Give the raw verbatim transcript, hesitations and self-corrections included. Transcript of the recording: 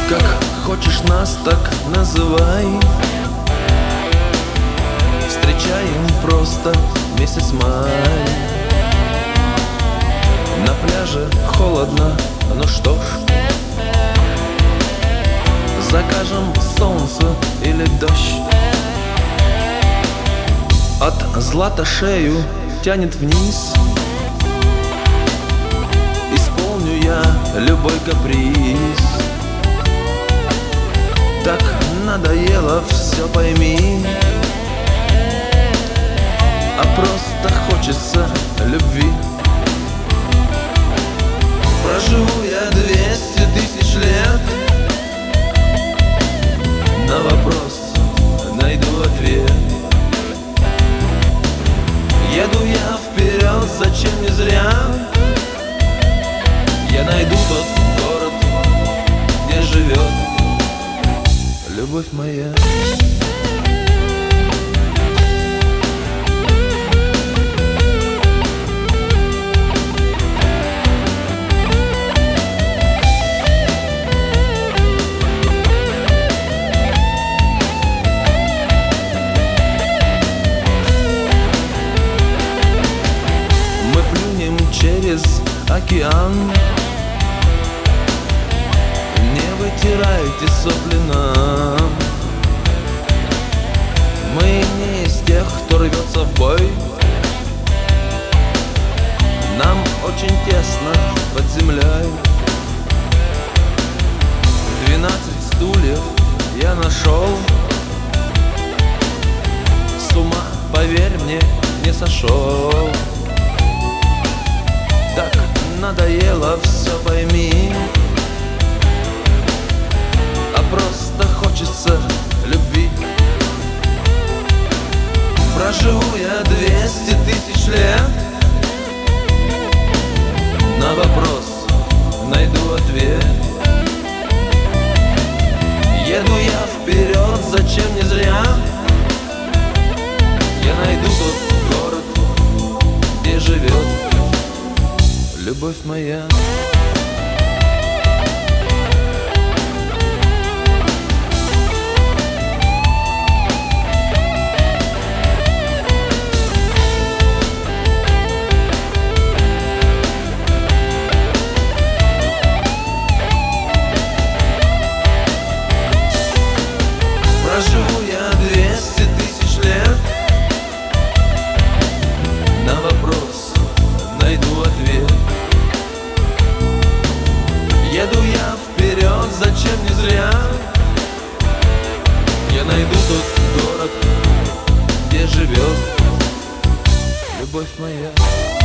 Как хочешь нас, так называй. Встречаем просто месяц май. На пляже холодно, ну что ж, закажем солнце или дождь. От злата шею тянет вниз. Исполню я любой каприз. Так надоело, все пойми. А просто хочется любви. Проживу я двести тысяч лет. На вопрос найду ответ. Еду я вперед, зачем не зря. Я найду тот город, где живет любовь моя. Мы плюнем через океан. Не вытирайте сопли нам. Мы не из тех, кто рвется в бой. Нам очень тесно под землей. Двенадцать стульев я нашел. С ума, поверь мне, не сошел. Так надоело, все пойми. А просто хочется любви. Проживу я двести тысяч лет. На вопрос найду ответ. Еду я вперед, зачем не зря. Я найду тот город, где живет любовь моя. Проживу я двести тысяч лет. На вопрос найду ответ. Еду я вперед, зачем не зря. Я найду тот город, где живет любовь моя.